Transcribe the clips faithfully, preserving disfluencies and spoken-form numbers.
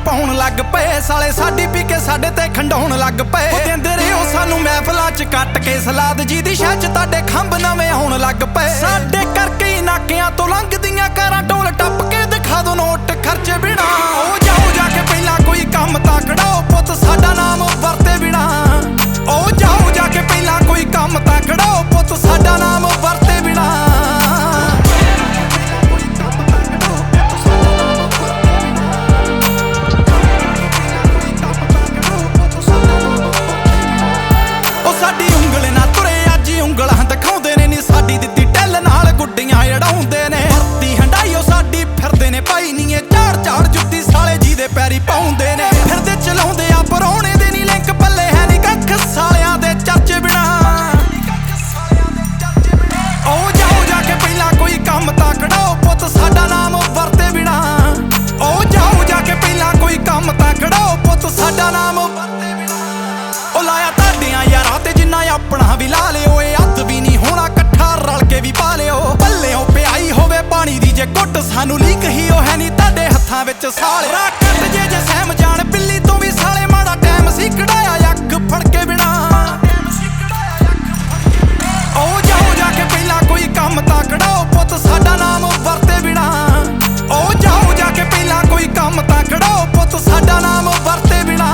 ਪਾਉਣ ਲੱਗ ਪਏ ਸਾਲੇ ਸਾਡੀ ਪੀ ਕੇ ਸਾਡੇ ਤੇ ਖੰਡਾਉਣ ਲੱਗ ਪਏ ਉਹ ਦਿੰਦੇ ਰਹੇ ਉਹ ਸਾਨੂੰ ਮਹਿਫਲਾਂ 'ਚ ਕੱਟ ਕੇ ਸਲਾਦ ਜੀ ਦੀ ਸ਼ਾਹ 'ਚ ਤੁਹਾਡੇ ਖੰਭ ਨਵੇਂ ਆਉਣ ਲੱਗ ਪਏ ਸਾਡੇ ਕਰਕੇ ਹੀ ਨਾਕਿਆਂ ਤੋਂ ਲੰਘਦੀਆਂ ਕਾਰਾਂ ਢੋਲ ਟੱਪ ਕੇ ਦਿਖਾ ਦੋ ਨੋਟ ਖਰਚੇ ਬਿਨਾ ਉਹ ਜਾਓ ਜਾ ਕੇ ਪਹਿਲਾਂ ਕੋਈ ਕੰਮ ਤਾਂ ਕਢਾਓ ਪੁੱਤ ਸਾਡਾ ਨਾਮ ਵਰਤੇ ਬਿਨਾ ਉਹ ਜਾਓ ਜਾ ਕੇ ਪਹਿਲਾਂ ਕੋਈ ਕੰਮ ਤਾਂ ਕਢਾਓ ਪੁੱਤ ਸਾਡਾ ਨਾਮ ਵਰਤੇ ਬਿਨਾ ਸਾਡੀ ਉਂਗਲ ਨਾ ਤੁਰੇ ਅੱਜ ਉਂਗਲਾਂ ਦਿਖਾਉਂਦੇ ਨੇ ਨੀ ਸਾਡੀ ਦਿੱਤੀ ਢਿੱਲ ਨਾਲ ਗੁੱਡੀਆਂ ਅੜਾਉਂਦੇ ਨੇ ਭਰਤੀ ਹੰਡਾਈਓ ਸਾਡੀ ਫਿਰਦੇ ਨੇ ਭਾਈ ਨੀ ਇਹ ਝਾੜ ਝਾੜ ਜੁੱਤੀ ਸਾਲੇ ਜੀ ਦੇ ਪੈਰੀ ਪਾਉਂਦੇ ਨੇ ਫਿਰਦੇ ਚਲਾਉਂਦੇ ਆ ਪਰੌਣੇ ਦੇ ਨੀ ਲਿੰਕ ਪੱਲੇ ਹੈ ਨੀ ਕੱਖ ਸਾਲਿਆਂ ਦੇ ਚਰਚੇ ਬਿਨਾ ਉਹ ਜਾਓ ਜਾ ਕੇ ਪਹਿਲਾਂ ਕੋਈ ਕੰਮ ਤਾਂ ਕਢਾਓ ਪੁੱਤ ਸਾਡਾ ਨਾਮ ਵਰਤੇ ਬਿਨਾ ਉਹ ਜਾਓ ਜਾ ਕੇ ਪਹਿਲਾਂ ਕੋਈ ਕੰਮ ਤਾਂ ਕਢਾਓ ਪੁੱਤ ਸਾਡਾ ਨਾਮ ਵਰਤੇ ਬਿਨਾ ਉਹ ਲਾਇਆ ਤੁਹਾਡੀਆਂ ਯਾਰਾਂ ਤੇ ਜਿੰਨਾ ਆਪਣਾ ਵੀ ਲਾ ਲਿਓ ਇਹ ਹੱਥ ਵੀ ਨਹੀਂ ਹੋਣਾ ਇਕੱਠਾ ਰਲ ਕੇ ਵੀ ਪਾ ਲਿਓ ਪੱਲਿਓਂ ਪਿਆਈ ਹੋਵੇ ਪਾਣੀ ਦੀ ਜੇ ਘੁੱਟ ਸਾਨੂੰ ਲੀਕ ਹੀ ਉਹ ਹੈ ਨਹੀਂ ਤੁਹਾਡੇ ਹੱਥਾਂ ਵਿੱਚ ਸਾਲੇ ਰਾਕਟ ਜੇ ਜੇ ਸਹਿਮ ਜਾਣ ਬਿੱਲੀ ਤੋਂ ਵੀ ਸਾਲੇ ਮਾੜਾ ਟਾਈਮ ਸੀ ਕਢਾਇਆ ਅੱਖ ਫੜ ਕੇ ਬਿਨਾ ਉਹ ਜਾਓ ਜਾ ਕੇ ਪਹਿਲਾਂ ਕੋਈ ਕੰਮ ਤਾਂ ਕਢਾਓ ਪੁੱਤ ਸਾਡਾ ਨਾਮ ਵਰਤੇ ਬਿਨਾ ਉਹ ਜਾਓ ਜਾ ਕੇ ਪਹਿਲਾਂ ਕੋਈ ਕੰਮ ਤਾਂ ਕਢਾਓ ਪੁੱਤ ਸਾਡਾ ਨਾਮ ਵਰਤੇ ਬਿਨਾ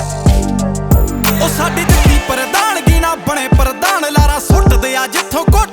ਸਾਡੀ ਦਿੱਤੀ ਪ੍ਰਧਾਨਗੀ ਨਾ ਬਣੇ ਪ੍ਰਧਾਨ ਲਾਰਾ ਸੁੱਟਦੇ ਆ ਜਿੱਥੋਂ